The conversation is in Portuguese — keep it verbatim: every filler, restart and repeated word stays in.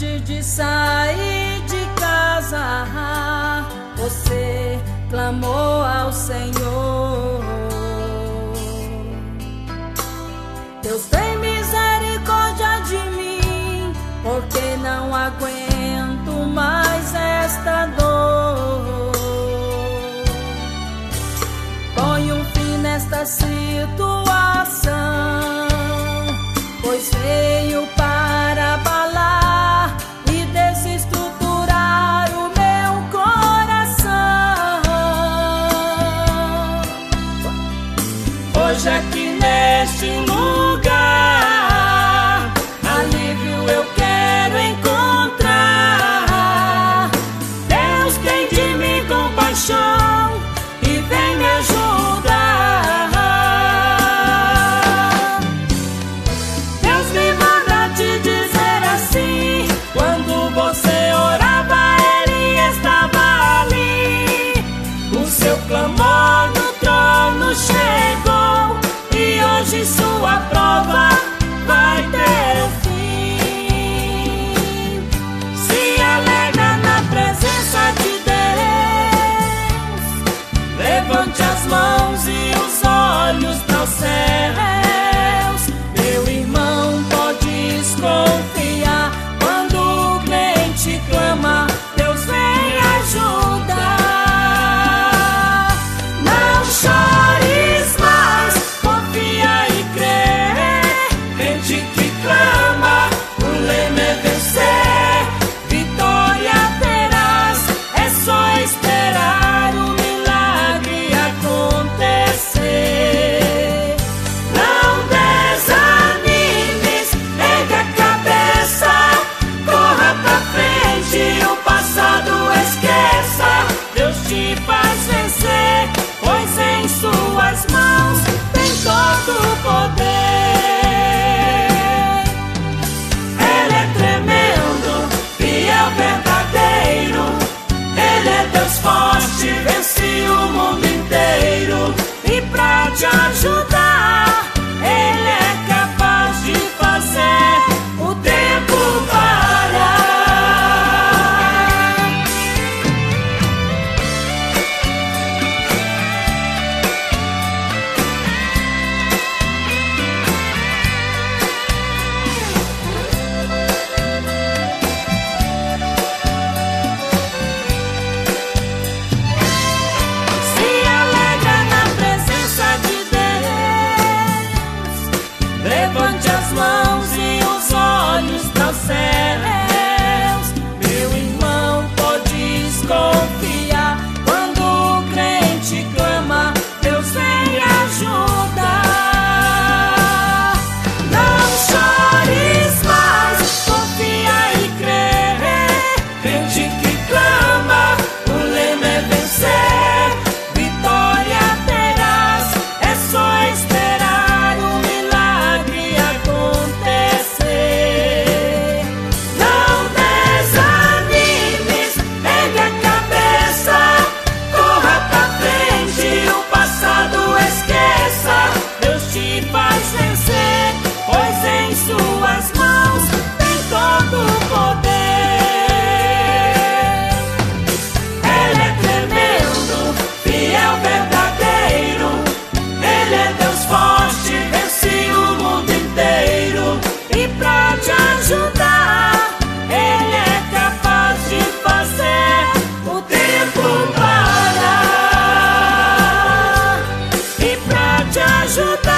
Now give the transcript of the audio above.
Antes de sair de casa, você clamou ao Senhor. Deus, tem misericórdia de mim, porque não aguento mais esta dor. Põe um fim nesta situação, pois veio para abalar e desestruturar o meu coração. Hoje aqui neste lugar, alívio eu quero encontrar. Deus, tem de mim compaixão e vem me ajudar. Deus me manda te dizer assim: quando você orava, Ele estava ali. O seu clamor no trono chegou, e hoje sua prova vai ter fim. Se alegra na presença de Deus, levante as mãos e os olhos para os céus. Meu irmão, pode desconfiar, quando o crente clama, Deus vem ajudar. Não chores mais, confia e crê. Crente que clama, o lema é vencer. Vitória terás, é só esperar o milagre acontecer. Não desanimes, ergue a cabeça, corra pra frente, o passado esqueça. Deus te faz vencer, pois em suas mãos tem todo o poder. Ele é tremendo, fiel, verdadeiro. Ele é Deus forte, vence o mundo inteiro. E pra te ajudar, Ele é capaz de fazer o tempo parar. Se alegra na presença de Deus, levante as mãos e os olhos para os céus. Meu irmão, pode desconfiar, quando o crente clama, Deus vem ajudar. Não chores mais, confia e crê. Crente que clama, o lema é vencer. Vitória terás, é só esperar o milagre acontecer. Não desanimes, ergue a cabeça, corra pra frente, o passado esqueça. Deus te faz vencer, pois em suas mãos tem todo o poder. Ele é tremendo, fiel, verdadeiro. Ele é Deus forte, vence o mundo inteiro. E pra te ajudar, Ele é capaz de fazer o tempo parar. E pra te ajudar,